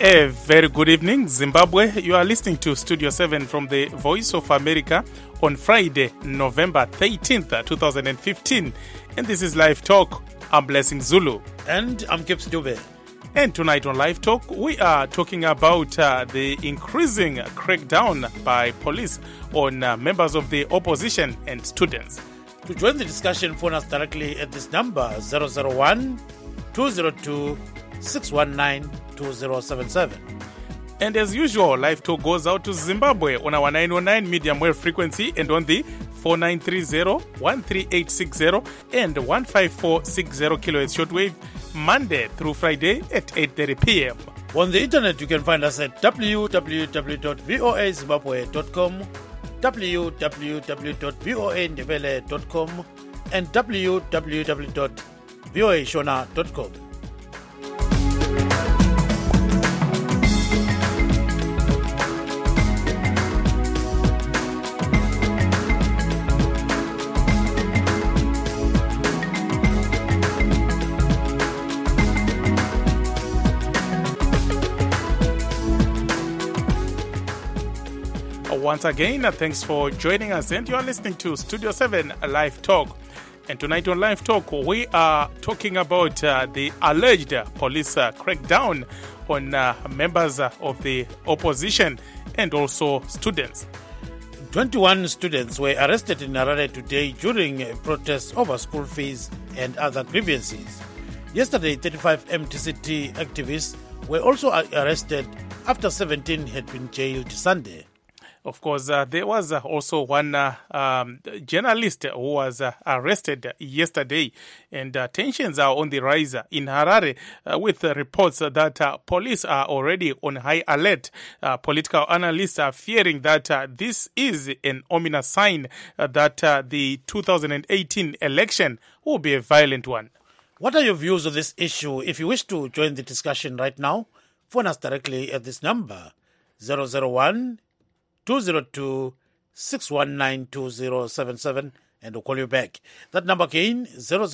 A very good evening, Zimbabwe. You are listening to Studio 7 from the Voice of America on Friday, November 13th, 2015. And this is Live Talk. I'm Blessing Zulu. And I'm Gibbs Dube. And tonight on Live Talk, we are talking about the increasing crackdown by police on members of the opposition and students. To join the discussion, phone us directly at this number, 001-202-619-2077. And as usual, Live Talk goes out to Zimbabwe on our 909 medium wave frequency and on the 4930-13860 and 15460 kilohertz shortwave, Monday through Friday at 8:30 p.m. On the internet, you can find us at www.voazimbabwe.com, www.voandebele.com, and www.voashona.com. Once again, thanks for joining us, and you are listening to Studio 7 Live Talk. And tonight on Live Talk, we are talking about the alleged police crackdown on members of the opposition and also students. 21 students were arrested in Harare today during protests over school fees and other grievances. Yesterday, 35 MTCT activists were also arrested after 17 had been jailed Sunday. Of course, there was also one journalist who was arrested yesterday, and tensions are on the rise in Harare with reports that police are already on high alert. Political analysts are fearing that this is an ominous sign that the 2018 election will be a violent one. What are your views on this issue? If you wish to join the discussion right now, phone us directly at this number, 001-202-619-2077, and we'll call you back. That number again,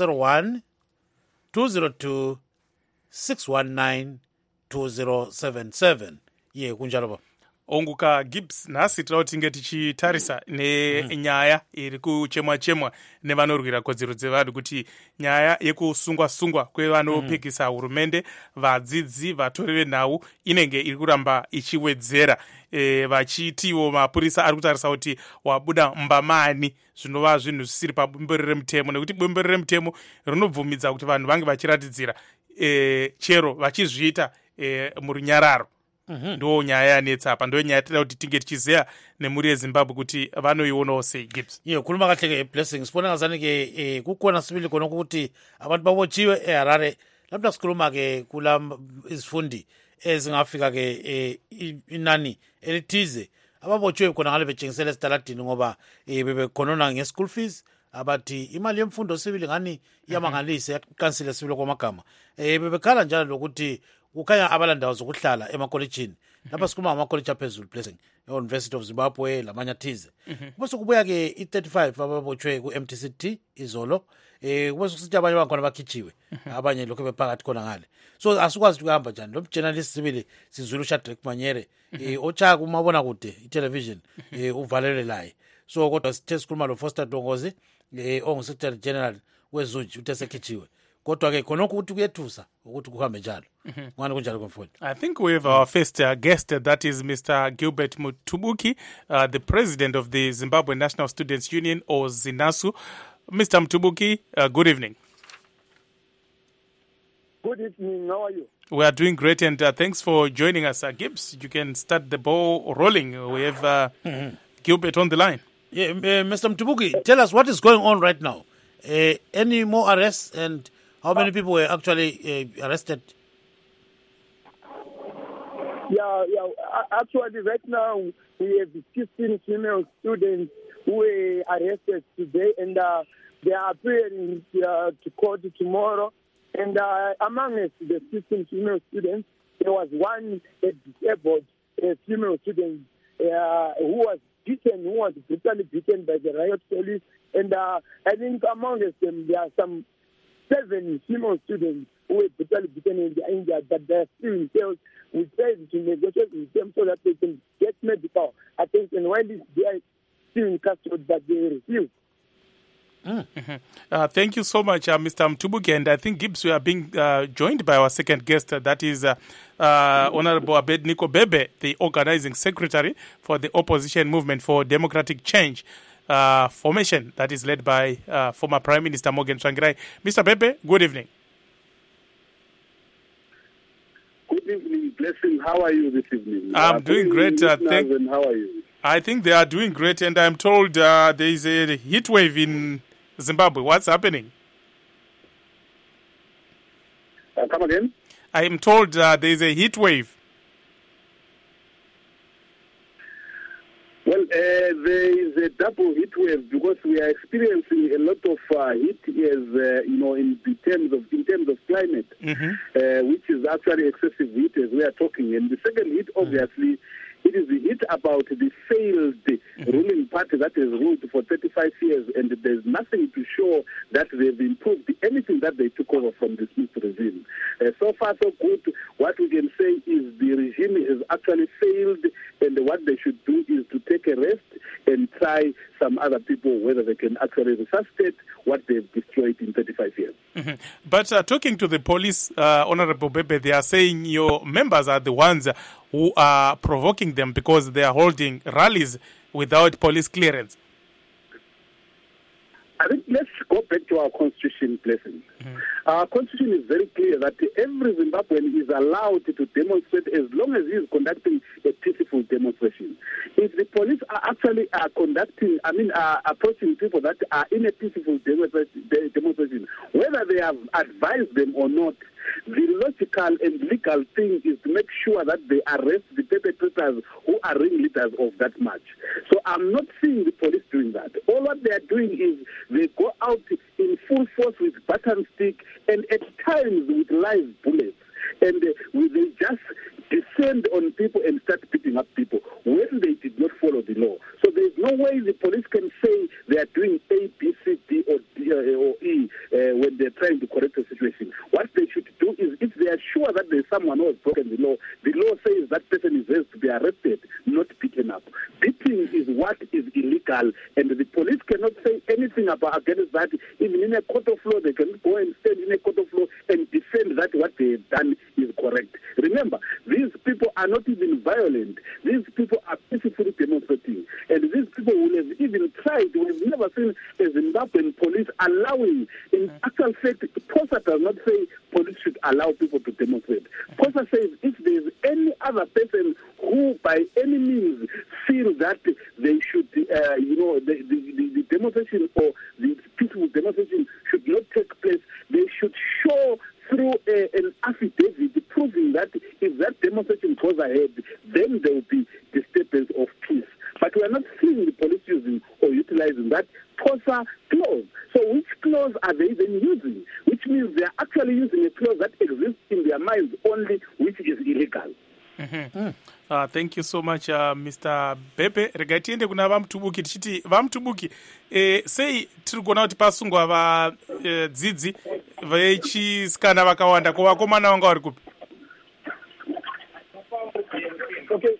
001-202-619-2077. Yeah, kunjalo. Onguka Gibbs nasi tinenge tichitarisa nenyaya iri kuchemwa nevanorwira kodzero dzevanhu kuti nyaya yekusungwa kwevanopikisa hurumende, vadzidzi, vatori venhau inenge iri kuramba ichiwedzera. Vachitiwo mapurisa ari kutarisa kuti wabuda mbamani, zvinova zvinhu zvisiri pabembero remutemo, nekuti bembero remutemo rinobvumidza kuti vanhu vange vachiratidzira chero vachizviita murunyararo. Ndo nyaya yanetsa apa, ndo nyaya toda kuti tinge tichizeya nemhuri yeZimbabwe kuti vanoionawo sei. Gibbs khuluma kahle ke Blessing, sibona ngazani ke kukhona sibili khona ukuthi abantu babotshiwe eHarare. Lapha sikhuluma ke kula izifundi ezingafika ke inani elithize ababotshiwe khona ngale betshengisela esitaladini ngoba bebekhonona nge-school fees, abathi imali yemfundo sibili ngani iyamangalisa, yakansile sibili kwamagama. Bebekhala njalo lokuthi kukhanya abalandawo zokuhlala emakolejini. Lapha sikhuluma ngamakoleji aphezulu, Blessing, e-University of Zimbabwe lamanye athize. Kubese kubuya ke i-35 ababotshwe ku-MTCT izolo. Kubese kusithi abanye bakhona bakhichiwe, abanye lokho bephakathi khona ngale. So asikwazi ukuhamba njani. Lo journalist sibili Sizulu Shadrack Manyere ocha kumabona kude i-television uvalelwe laye. So kodwa sithe sikhuluma lo Foster Dongozi ongu-Secretary General weZunji uthe sekhichiwe. Kodwa ke khona ukuthi kuyethusa ukuthi kuhambe njalo. Ngani kunjalo kwemfundo? I think we have our first guest, that is Mr. Gilbert Mtubuki, the president of the Zimbabwe National Students Union, or ZINASU. Mr. Mtubuki, good evening. Good evening. How are you? We are doing great, and thanks for joining us. Gibbs, you can start the ball rolling. We have Gilbert on the line. Yeah, Mr. Mtubuki, tell us what is going on right now. Any more arrests, and how many people were actually arrested? Yeah. Actually, right now we have 15 female students who were arrested today, and they are appearing to court tomorrow. And among the 15 female students, there was one disabled female student who was brutally beaten by the riot police. And I think among them there are some 7 female students who were brutally beaten and they are injured, but they are still in jail. We tried to negotiate with them so that they can get medical attention while they are still in custody, but they refuse. Thank you so much, Mr. Mtubuki. And I think, Gibbs, we are being joined by our second guest. That is Honorable Abednego Bebe, the organizing secretary for the Opposition Movement for Democratic Change formation that is led by former Prime Minister Morgan Tsvangirai. Mr. Bebe, good evening. Good evening, Blessing. How are you this evening? I'm doing great. And how are you? I think they are doing great, and I'm told there is a heat wave in Zimbabwe. What's happening? Come again? I am told there is a heat wave. Well, there is a double heat wave because we are experiencing a lot of heat, in terms of climate, which is actually excessive heat as we are talking. And the second heat, obviously, it is the hit about the failed ruling party that has ruled for 35 years, and there's nothing to show that they've improved anything that they took over from the Smith regime. So far, so good. What we can say is the regime has actually failed, and what they should do is to take a rest and try some other people, whether they can actually resuscitate what they've destroyed in 35 years. But talking to the police, Honorable Bebe, they are saying your members are the ones who are provoking them because they are holding rallies without police clearance. I think let's go back to our constitution, Blessing. Our constitution is very clear that every Zimbabwean is allowed to demonstrate as long as he is conducting a peaceful demonstration. If the police are actually approaching people that are in a peaceful demonstration, whether they have advised them or not, the logical and legal thing is to make sure that they arrest the perpetrators who are ringleaders of that march. So I'm not seeing the police doing that. All what they are doing is they go out in full force with baton stick and at times with live bullets. And they just descend on people and start beating up people when they did not follow the law. So there's no way the police can say they are doing A, B, C, D, or D, or E when they're trying to correct the situation. What they should do is, if they are sure that there's someone who has broken the law says that person is to be arrested, not beaten up. Beating is what is illegal, and the police cannot say anything against that. Even in a court of law, they can go and stand in a court of law and defend that what they have done is correct. Remember, these people are not even violent. These people are peacefully demonstrating. And these people will have even tried. We've never seen a Zimbabwean police allowing. In actual fact, POSA does not say police should allow people to demonstrate. POSA says if there's any other person who by any means feel that they should, the demonstration or the peaceful demonstration should not take place, they should show through an affidavit proving that if that demonstration goes ahead, then there will be disturbance of peace. But we are not seeing the police using or utilizing that POSA clause. So which clause are they then using? Which means they are actually using a clause that exists in their minds only, which is illegal. Thank you so much, Mr. Bebe. Rega tiende kuna vamtubuki tichiti vamtubuki sei tiri kuona kuti pasungwa vadzidzi vechisikana vakawanda ko vakomana vanga vari kupi? Okay,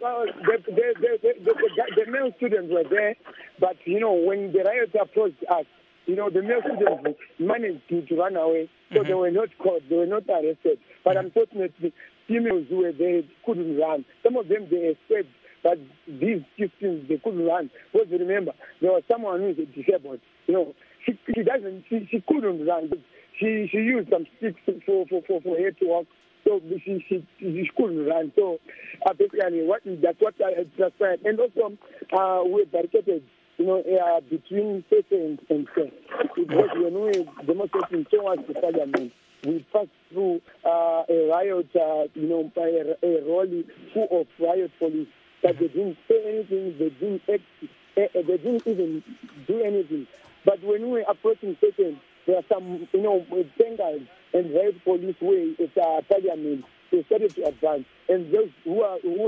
the male students were there, but when the riot approached us, the male students managed to run away, so they were not caught, they were not arrested. But unfortunately, females who were there couldn't run. Some of them, they escaped, but these students, they couldn't run. Because remember, there was someone who is disabled. She couldn't run. She used some sticks for her to walk. So she couldn't run. So basically, that's what I transpired. And also, we barricaded, between Sese and Sen. Because when we were demonstrating towards the parliament, we passed through a riot, a rally full of riot police. But they didn't say anything. They didn't act. They didn't even do anything. But when we were approaching Sese, there are some, tankers and riot police were at parliament. They started to advance, and those who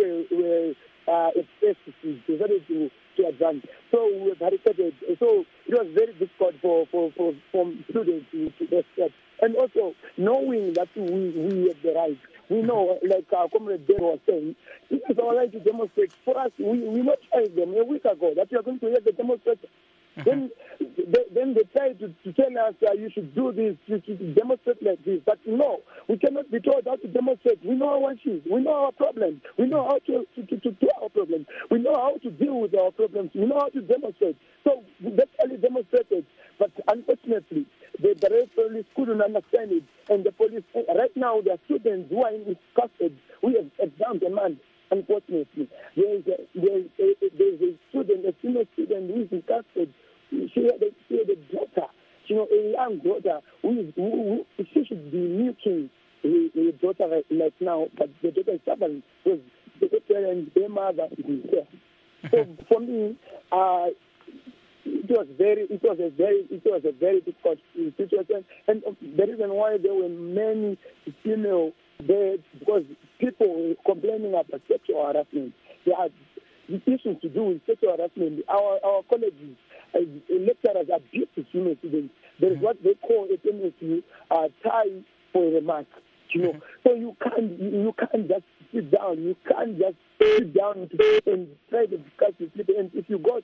were at first, they started to advance. So we were barricaded. So was very difficult for students to accept. And also knowing that we have the right. We know, like our comrade Ben was saying, it is our right to demonstrate. For us, we notified them a week ago that we are going to have the demonstration. Then they try to tell us you should do this, you should demonstrate like this. But no, we cannot be told how to demonstrate. We know our issues. We know our problems. We know how to do our problems. We know how to deal with our problems. We know how to demonstrate. So that's only demonstrated. But unfortunately, the police couldn't understand it. And the police, right now, there are students who are in custody. We have examined a man. Unfortunately, there's a student, a female student who is in custody. She had a daughter, a young daughter who she should be milking her daughter right now, but the daughter is suffering because the parents, their mother is there. So for me, it was a very difficult situation, and the reason why there were many female there because people were complaining about sexual harassment. There are issues to do with sexual harassment. Our colleges, lecturers abuse female students. There is what they call a tendency tie for a remark. So you can't just sit down. You can't just sit down and try to discuss with people. And if you go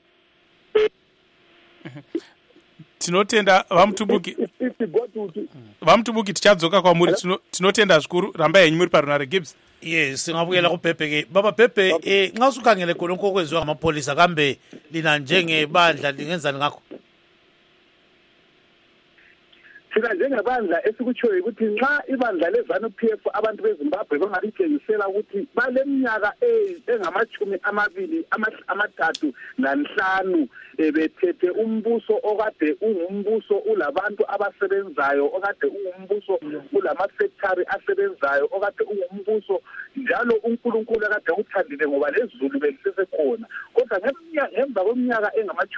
tinotenda vamutubuki tichadzoka kwamuri. Tinotenda zvikuru, rambai henyu muri parunare Gibbs. Yes, singabuyela kuPepe ke. Baba Pepe, nxa usukhangele khona okwenziwa ngamapolisa kambe lina njengebandla lingenzani ngakho? Thina njengebandla esikutshoyo ukuthi nxa ibandla leZANU-PF abantu beZimbabwe bangalitshengisela ukuthi baleminyaka enga-23 bethethe umbuso okade ungumbuso ulabantu abasebenzayo, okade ungumbuso ulama-secretary asebenzayo, okade ungumbuso njalo uNkulunkulu akade uthandile ngoba lezulu belisesekhona. Kodwa ngemva kweminyaka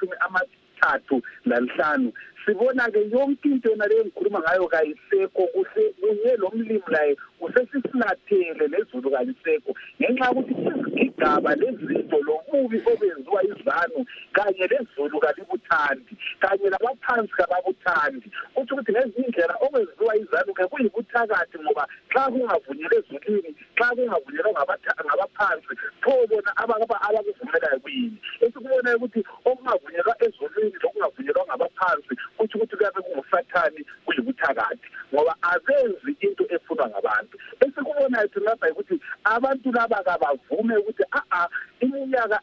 enga-35 sibona ke yonke into yona leyo ngikhuluma ngayo kayisekho, kunye lo mlimi laye usesisilathele lezulu kayisekho ngenxa yokuthi izigaba lezinto lobubi obenziwa iZANU kanye lezulu kalibuthandi kanye labaphansi kababuthandi. Kuthi ukuthi lezi indlela okwenziwa iZANU ke kuyibuthakathi ngoba xa kungavunyelwa ezulwini, xa kungavunyelwa ngabaphansi, phobona abakuvumelayo kuyini. Esikubona ukuthi okungavunyelwa ezulwini lokungavunyelwa ngabaphansi kuthi kuyabe kungusathani, kuyibuthakathi ngoba abenzi into efunwa ngabantu. Esikubonayo thina ukuthi abantu laba kabavume ukuthi iminyaka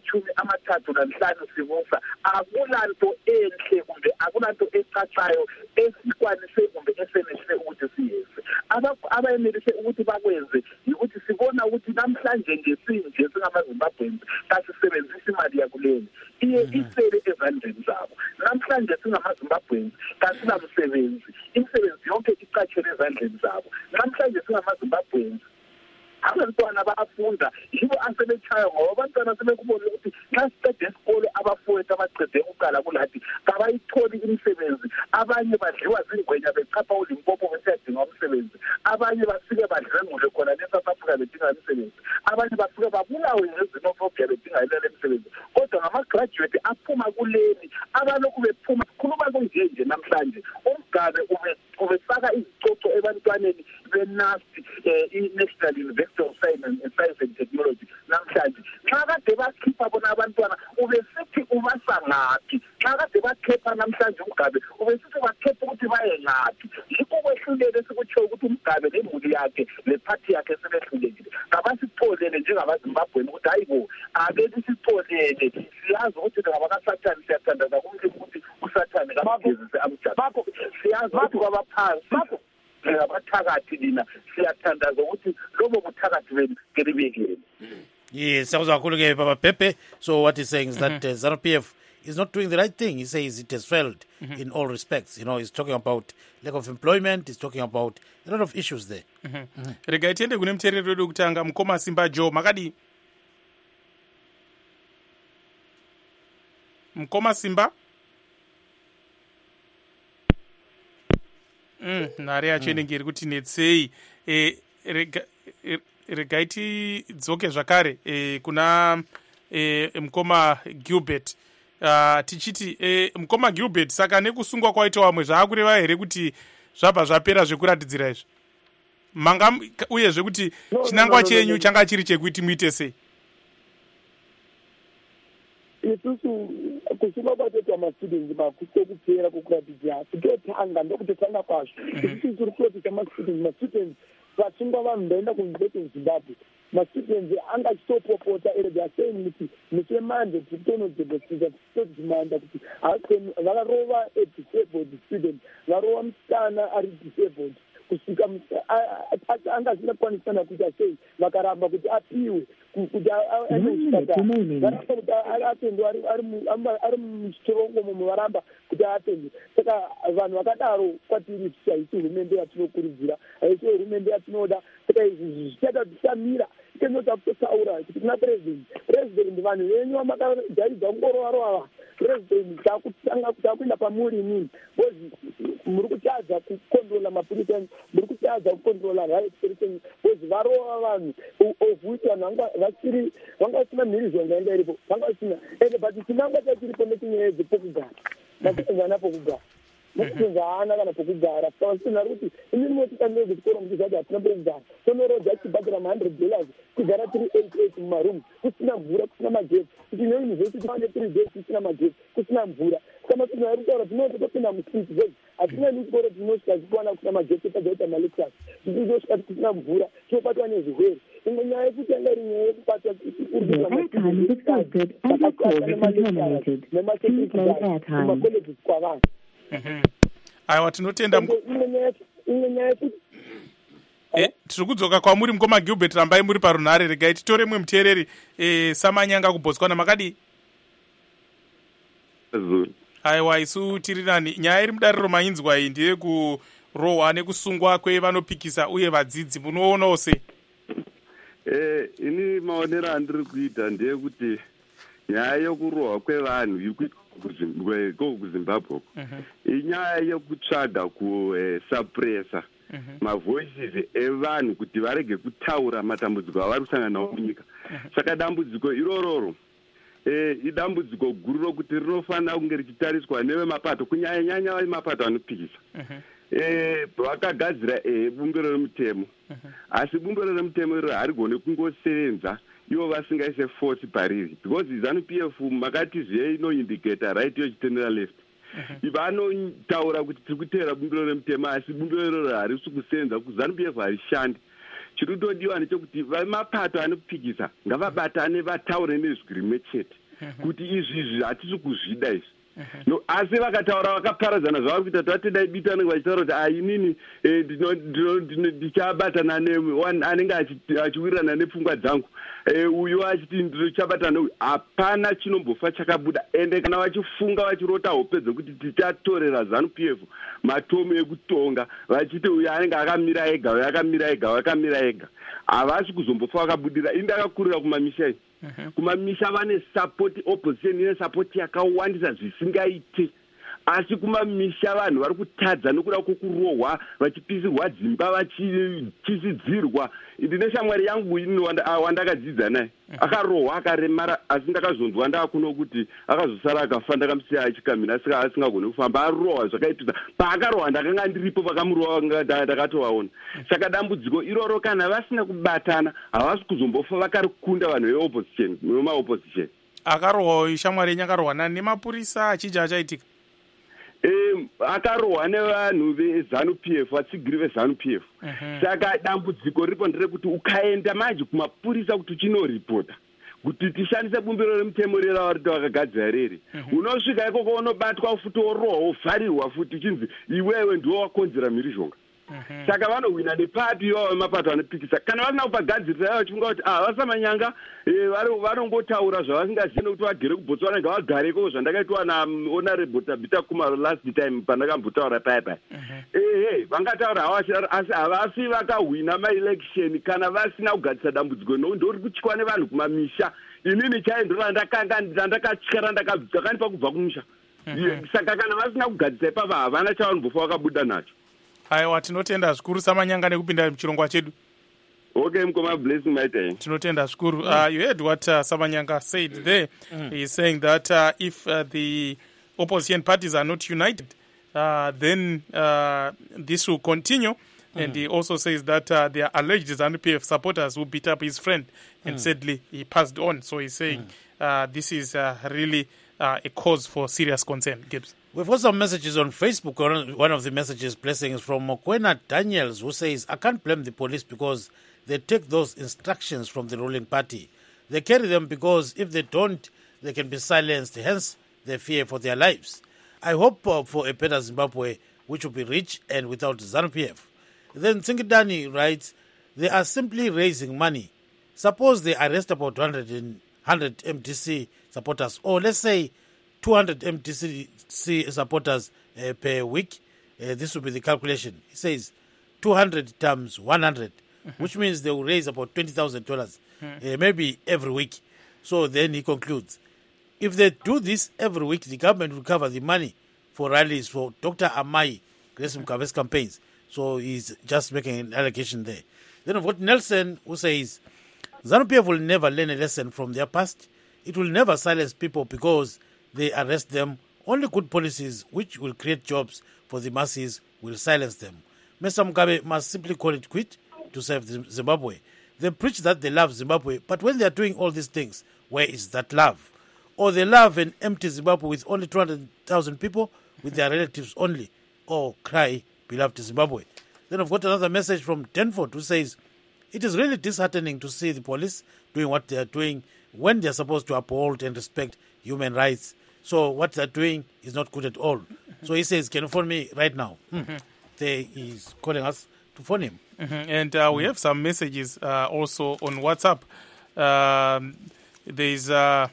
enga-35 sibusa akulanto enhle kumbe akulanto ecacayo esikwanise kumbe esenelise ukuthi siyenze. Abayenelise ukuthi bakwenze yikuthi sibona ukuthi namhlanje ngesinje singamaZimbabweans kasisebenzisa imali yakuleli iye isele ezandleni zabo. Namhlanje singamaZimbabweans kasinamsebenzi, imisebenzi yonke icatshele ezandleni zabo. Namhlanje singamaZimbabweans abantwana bayafunda yibo asebetshaya ngoba abantwana sebekubona ukuthi nxa siqede esikolo abafowethu abaqede ukuqala kulathi kabayitholi imisebenzi. Abanye badliwa zingwenya bechapha uLimpopo besiyadinga umsebenzi, abanye bafike badlengule khona leSouth Africa bedinga imisebenzi, abanye bafike babulawe ngezinofobia bedinga ile misebenzi. Kodwa ngama-graduate aphuma kuleli abalokhu bephuma khuluma kunjenje namhlanje uMgabe ubefaka izicoco ebantwaneni beNAST, i-National University of Science and Technology. Namhlanje nxa kade bakhipha bona abantwana ubesithi ubasa ngaphi, nxa kade bakhepha namhlanje uMgabe ubesithi bakhepha ukuthi baye ngaphi. Yikho kwehlulele esikutsho ukuthi uMgabe nemuli yakhe lephathi yakhe sebehlulekile. Kabasitholele njengabaZimbabweni ukuthi hayibo ake sisitholele, siyazi ukuthi ngabakasathane siyathandaza kumlimi ukuthi usathane kabagezise amjabo. Siyazi ukuthi kwabaphansi abathakathi lina siyathandaza ukuthi lobo buthakathi benu kelibekele. Yes, sakuzwa kakhulu ke Baba Pepe. So what he's saying is that ZANU-PF is not doing the right thing. He says it has failed in all respects. He's talking about lack of employment. He's talking about a lot of issues there. Regai tiende kune mutereri wedu kutanga Mukoma Simba Joe makadi. Mukoma Simba nare yacho inenge iri kuti netsei. Regai tidzoke zvakare kuna Mukoma Gilbert. tichiti mukoma Gilbert, saka nekusungwa kwaita vamwe zvaakureva here kuti zvabva zvapera zvekuratidzira izvi manga uyezve kuti chinangwa chenyu changa chiri chekuti muite sei? isusu kusungwa kwatoitwa mastudents makusokupera kwokuratidzira kutotanga ndokutotanga kwazvo isusu tiri kurotisa mastudents vasungwa vanhu ndaenda kunzvete Zimbabwe mastudents anga achitopopota ere they are saying kuti musemande tiri kutonodemonstrata tichitodimanda kuti vakarova a disabled student varova musikana ari disabled kusvika anga asina kukwanisana kuti sei vakaramba kuti apiwe kuti varamba kuti atendwe ari muchitongo momo varamba kuti atendwe. Saka vanhu vakadaro kwatiri haisi hurumende yatinokurudzira, haisi hurumende yatinoda. Saka izvi zvichada tisamira tinota kutotaura kuti kuna president vanhu venyu vamakajaridza kungorovarova president takutanga kuenda pamuri inini bozi muri kutadza kukontrola mapurisa, muri kutadza kukontrola right person bozi varova vanhu ovhuti vanhu vanga vasina mhirizhonga yanga iripo vanga vasina ende but chinangwa chachiripo nechinyaya dzepokugara makuenza napokugara makuenza haana kana pokugara pasinari kuti inini motikanee kuchikoro kuti zvati hatina pokugara tonorodza tichibhadhira $100 kugara tiri 88 mumarumu kusina mvura kusina magetsi kuti neuniversity pane 3 days kusina magetsi kusina mvura kama tinari kutaura tinoti topinda mustreet vezi hatina nichikoro tinosvika tichiwana kusina magetsi tazaita malectures tichizosvika kusina mvura tinobatwa nezvirwere. Imwe nyaya yekuti yanga iri nyaya yekubatwa nemacolleges kwavanhu. Aiwa tinotenda imwe nyaya yekuti tiri kudzoka kwamuri mukoma Gilbert, rambai muri parunhare. Regai titore mwe muteereri Samanyanga kuBotswana makadi. Aiwa isu tiri nani. Nyaya iri mudariro mainzwa iyi ndiye kurohwa nekusungwa kwevanopikisa uye vadzidzi munoonawo sei? Ini maonero andiri kuita ndeyekuti nyaya yokurohwa kwevanhu iri kuitwa kuZimbabwe inyaya yekutsvaga kusuppressa mavoices evanhu kuti varege kutaura matambudziko avari kusangana nawo munyika. Saka dambudziko irororo idambudziko guru rokuti rinofanira kunge richitariswa nevemapato kunyanya nyanya vemapato anopikisa. Vakagadzira bumbiro remutemo asi bumbiro remutemo iro harigone kungosevenza ivo vasingaise force pariri because ZANU-PF makati zve inoindicata right yochitendera left vanotaura kuti tiri kuteera bumbiro remutemo asi bumbiro iroro harisi kusevenza ZANU-PF harishandi. Chiri kutodiwa ndechekuti vemapato anopikisa ngavabatane vataure nezwi rimwe chete kuti izvi hatisi kuzvida izvi. No, asi vakataura vakaparadzana zvavari kuita tatedai bitanenge vachitaura kuti inini ndichabatana anenge achiwirirana nepfungwa dzangu uyu achiti ndichabatana neuyu. Hapana chinombofa chakabuda ende kana vachifunga vachirota hope dzekuti tichatorera ZANU-PF matomo ekutonga vachiti uyu anenge akamira ega uyu akamira ega uyu akamira ega havasi kuzombofa vakabudira. Ini ndakakurira kumamisha iyi kumamisha vane support, opposition ine support yakawandisa zvisingaite asi kumamisha vanhu vari kutadza nokuda kwokurohwa vachipisirwa dzimba vachisidzirwa. Ndine shamwari yangu ini wandakadzidza naye akarohwa akaremara asi ndakazonzwa ndaakuno kuti akazosara akafa ndakamusiya achikamhina asingagoni kufamba arohwa zvakaitisa. Paakarohwa ndakanga ndiripo pakamurohwa ndakatovaona. Saka dambudziko iroro kana vasina kubatana havasi kuzombofa vakarikunda vanhu veopposition vemaopposition. Akarohwa shamwari yenyu akarohwa nani nemapurisa achija achaitika? Akarohwa nevanhu veZANU-PF vatsigiri veZANU-PF. Saka dambudziko riripo nderekuti ukaenda manje kumapurisa kuti chinoripota kuti tishandise bumbiro remutemo reravarita vakagadzira reri unosvika ikoko unobatwa futi worohwa wovharirwa futi uchinzi iwewe ndiwo wakonzera mhirizhonga. Saka vanowina nepato iwavo vemapato anopikisa kana vasina kupagadzirisa ivo vachifunga kuti vasamanyanga vanongotaura zvavasingazivi nokuti vagere kuBotswana ngavagare ikoko zvandakaitwa nahonorable Tabita Kumaro last time pandakambotaura paya vangataura asi havasi vakahwina maelection kana vasina kugadzisa dambudziko ndori kutywa nevanhu kumamisha. Inini chaindora ndakatya ndakanipa kubva kumusha. Saka kana vasina kugadzisa ipapa havana chavanombofa vakabuda nacho. Aiwa tinotenda zvikuru Samanyanga nekupinda muchirongwa chedu. Okay, Mkoma, blessing my time. Tinotenda zvikuru. You heard what Samanyanga said there. He's saying that if the opposition parties are not united, then this will continue. And he also says that there are alleged ZANU-PF supporters who beat up his friend, and sadly he passed on. So he's saying this is really a cause for serious concern. Gibbs. We've got some messages on Facebook. One of the messages, blessing, is from Mokwena Daniels, who says, I can't blame the police because they take those instructions from the ruling party. They carry them because if they don't, they can be silenced, hence they fear for their lives. I hope for a better Zimbabwe, which will be rich and without ZANU-PF. Then Tsinkidani writes, they are simply raising money. Suppose they arrest about 100 MDC supporters, or let's say 200 MDC supporters per week. This will be the calculation. He says 200 times 100, which means they will raise about $20,000, maybe every week. So then he concludes, if they do this every week, the government will cover the money for rallies for Dr. Amai, Grace Mugabe's campaigns. So he's just making an allegation there. Then I've got Nelson, who says, ZANU-PF will never learn a lesson from their past. It will never silence people because they arrest them. Only good policies which will create jobs for the masses will silence them. Mr. Mugabe must simply call it quit to save Zimbabwe. They preach that they love Zimbabwe, but when they are doing all these things, where is that love? Or they love an empty Zimbabwe with only 200,000 people, with their relatives only, or cry, beloved Zimbabwe. Then I've got another message from Denford, who says, it is really disheartening to see the police doing what they are doing when they are supposed to uphold and respect human rights. So what they are doing is not good at all. So he says, can you phone me right now? He's calling us to phone him. And we have some messages also on WhatsApp. There's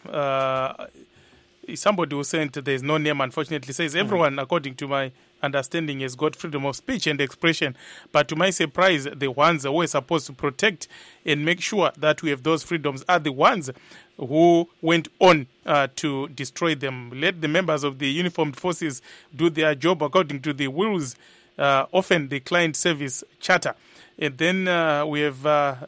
somebody who sent, there's no name, unfortunately, says, everyone, according to my understanding, has got freedom of speech and expression, but to my surprise, the ones who are supposed to protect and make sure that we have those freedoms are the ones who went on to destroy them. Let the members of the uniformed forces do their job according to the rules, often the client service charter. And then we have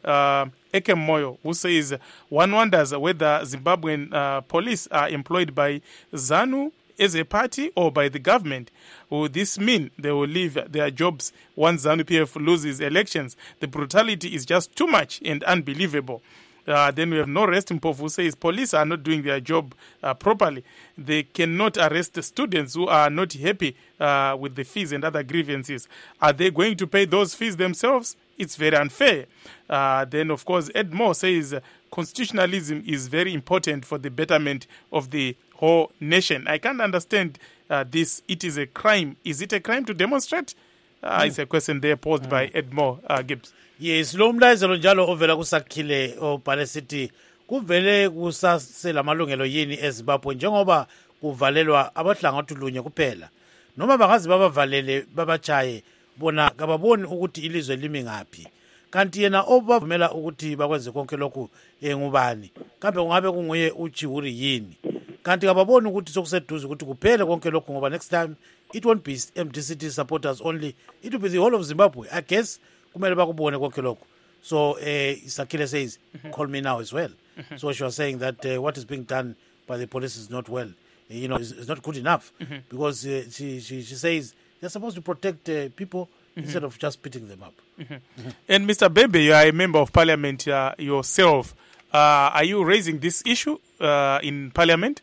Ekem Moyo, who says, one wonders whether Zimbabwean police are employed by ZANU as a party or by the government. Will this mean they will leave their jobs once ZANU-PF loses elections? The brutality is just too much and unbelievable. Then we have No Rest Mpofu, who says police are not doing their job properly. They cannot arrest the students who are not happy with the fees and other grievances. Are they going to pay those fees themselves? It's very unfair. Then, of course, Ed Moore says constitutionalism is very important for the betterment of the whole nation. I can't understand this. It is a crime. Is it a crime to demonstrate? It's a question there posed by Ed Moore, Gibbs. Yes, lo mlayezelo njalo ovela kusakhile obhale sithi kuvele kusasela amalungelo yini eZimbabwe njengoba kuvalelwa abahlangathu lunye kuphela. Noma bangazi babavalele babachaye bona kababoni ukuthi ilizwe limi ngaphi. Kanti yena obavumela ukuthi bakwenze konke lokhu ngubani. Kambe kungabe kunguye uChiwuri yini? Kanti kababoni ukuthi sokuseduze ukuthi kuphele konke lokhu ngoba next time it won't be MDC supporters only. It will be the whole of Zimbabwe. I guess kumele bakubone konke lokhu. So Sakile says, call me now as well. So she was saying that what is being done by the police is not well. It's not good enough because she says they're supposed to protect people instead of just beating them up. And Mr. Bembe, you are a member of parliament yourself. Are you raising this issue in parliament?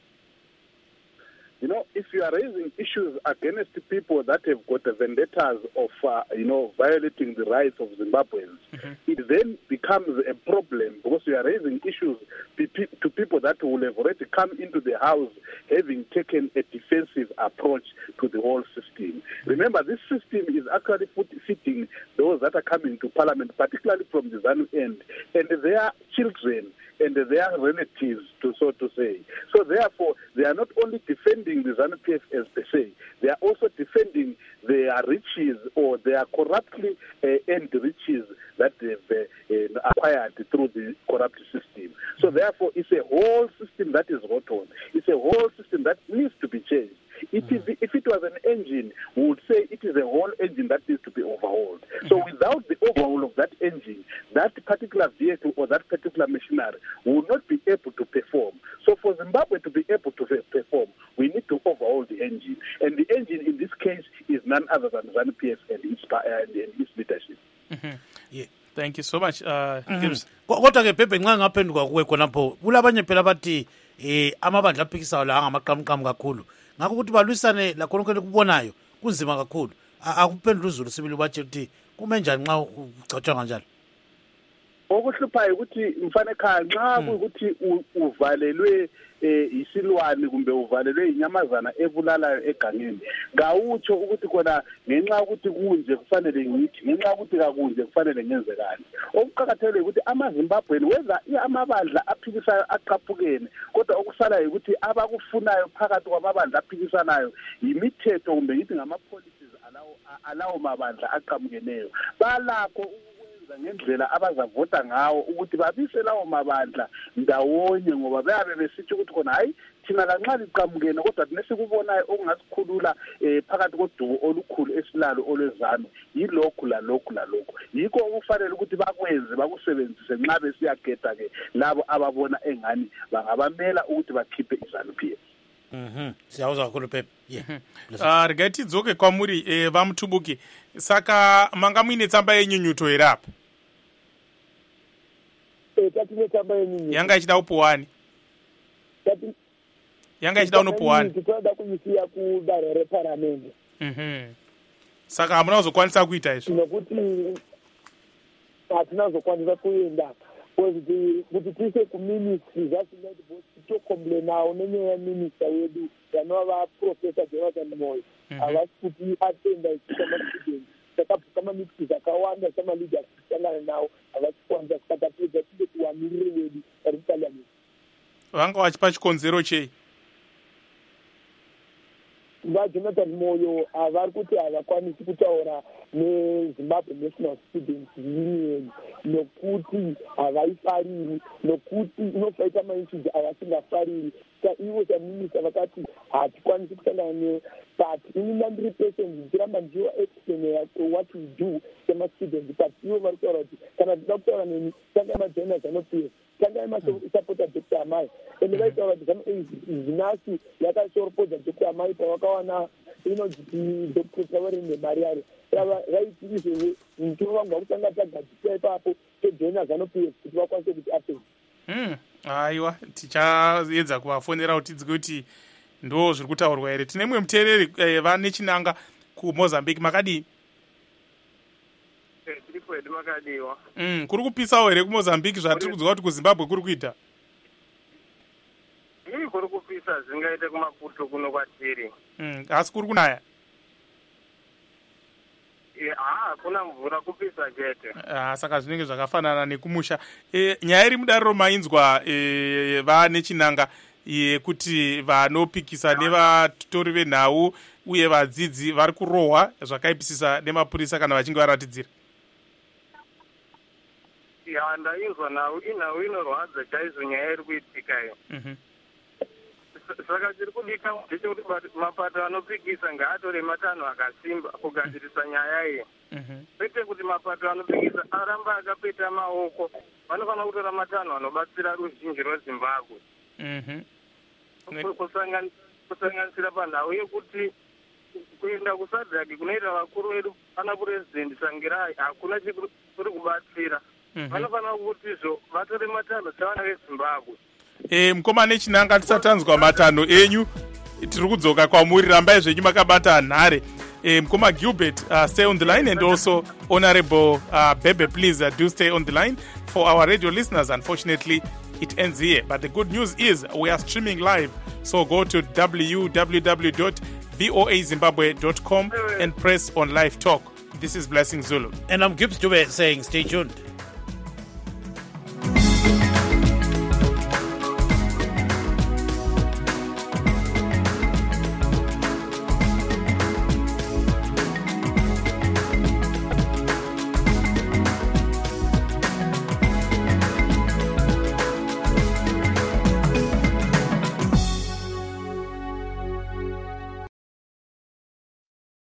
If you are raising issues against people that have got the vendettas of, violating the rights of Zimbabweans, it then becomes a problem because you are raising issues to people that will have already come into the house having taken a defensive approach to the whole system. Remember, this system is actually fitting those that are coming to parliament, particularly from the ZANU end, and their children and their relatives, so to say. So therefore, they are not only defending the ZANU-PF as per se, they are also defending their riches or their corruptly earned riches that they've acquired through the corrupt system. So therefore, it's a whole system that is rotten. It's a whole system that needs to be changed. If it was an engine, we would say it is a whole engine that needs to be overhauled. So without without the overhaul of that engine, that particular vehicle or that particular machinery will not be able to perform. So for Zimbabwe to be able to perform, we need to overhaul the engine. And the engine in this case is none other than ZANU-PF and its leadership. Yeah. Thank you so much, Gibbs. Kodwa ke Bhebhe nxa ngaphenduka kuwe khonapho kulabanye phela bathi amabandla aphikisayo la angamaqamqamu kakhulu ngakho ukuthi balwisane lakhonokho kubonayo kunzima kakhulu akuphendula uZulu sibili batshe ukuthi kume njani nxa ugcotshwa kanjalo. Okuhluphayo ukuthi mfana ekhaya nxa kuyikuthi uvalelwe isilwane kumbe uvalelwe inyamazana ebulalayo egangeni ngawutsho ukuthi khona ngenxa ukuthi kunje kufanele ngithi ngenxa ukuthi kakunje kufanele ngenzekani. Okuqhakathekile ukuthi amaZimbabweni wenza amabandla aphikisayo aqhaphukene kodwa okusalayo ukuthi abakufunayo phakathi kwamabandla aphikisanayo yimithetho kumbe ngithi ngama-policies alawo mabandla aqhamukeneyo balakho ngendlela abazavota ngawo ukuthi babise lawo mabandla ndawonye ngoba bayabe besithi ukuthi khona hayi thina lanxa liqamukene kodwa nesikubonayo okungasikhulula phakathi kodumo olukhulu esilalo olwezanu yilokhu lalokhu yikho okufanele ukuthi bakwenze bakusebenzise nxa besiyageda ke labo ababona engani bangabamela ukuthi bakhiphe iZANU-PF. Siyawuza kakhulu Phephe. Rikatidzoke kwamuri vamutubuki saka manga muine tsamba yenyunyuto here apa yanga ichida upuwani yanga ichida unopuwani tinoda kuisiya kudare reparamende saka hamuna kuzokwanisa kuita izvo nokuti hatina kuzokwanisa kuenda kuti tiise kuministry zvasinaibo titocomplainawo nenyaya yaminista wedu vanova vaprofesa Jonathan Moyo havasi kuti atenda ichiita mastudent takabvuka mamitisi akawanda samaleaders kusangana nawo havasi kwanisa kukatapedza tinde kuwamiriri wedu vari kuparliament vanga vachipa chikonzero chei vaJonathan Moyo vari kuti havakwanisi kutaura neZimbabwe National Students Union nokuti havaifariri nokuti inofaita maissues avasingafariri ivo saminista vakati hatikwanisi kusangana but ini 100% ndichiramba ndichiva explain what we do semastudents but ivo vari kutaura kuti kana tida kutaura neni tangai majoina ZANU-PF tangai masapota Dr. Amai ende vaitaura kuti ZNASU yakasoropodza Dr. Amai pavakawana inoti Dr. Tawarine Mariare raiti izvezvo nditovangwa kutanga tagadzisa ipapo tojoina ZANU-PF kuti vakwanise kuti apedza. Aiwa tichaedza kuvafonera kuti tidzike kuti ndo zviri kutaurwa here. Tine mumwe muteereri vane chinanga kuMozambique makadii? Tiripo hedu makadiwa. Kuri kupisawo here kuMozambique zvatiri kudzwa kuti kuZimbabwe kuri kuita? Kuri kupisa zvingaite kumaputo kuno kwatiri. Asi kuri kunaya? Kuna mvura kupisa chete. Saka zvinenge zvakafanana nekumusha. Nyaya iri mudariro mainzwa vane chinanga yekuti vanopikisa nevatori venhau uye vadzidzi vari kurohwa zvakaipisisa nemapurisa kana vachinge varatidzira. Ndainzwa nhau inorwadza chaizvo nyaya iri kuitika iyo. Saka tiri kudika ndechekuti mapato anopikisa ngaatore matanho akasimba kugadzirisa nyaya iyi. Kwete kuti mapato anopikisa aramba akapeta maoko, vanofanira kutora matanho anobatsira ruzhinji rweZimbabwe. Kusanganisira panhau yekuti kuenda kuSADC kunoita vakuru vedu pana purezidendi Sangirai hakuna chikuri kubatsira. Vanofanira kutizvo vatore matanho savana veZimbabwe. Mukomana nechinanga tisatanzwa matanho enyu tiri kudzoka kwamuri rambai zvenyu makabata nhare. Mukoma Gilbert, stay on the line, and also Honorable Bhebhe, please do stay on the line. For our radio listeners, unfortunately, it ends here. But the good news is we are streaming live. So go to www.voazimbabwe.com and press on live talk. This is Blessing Zulu. And I'm Gibbs Dube saying stay tuned.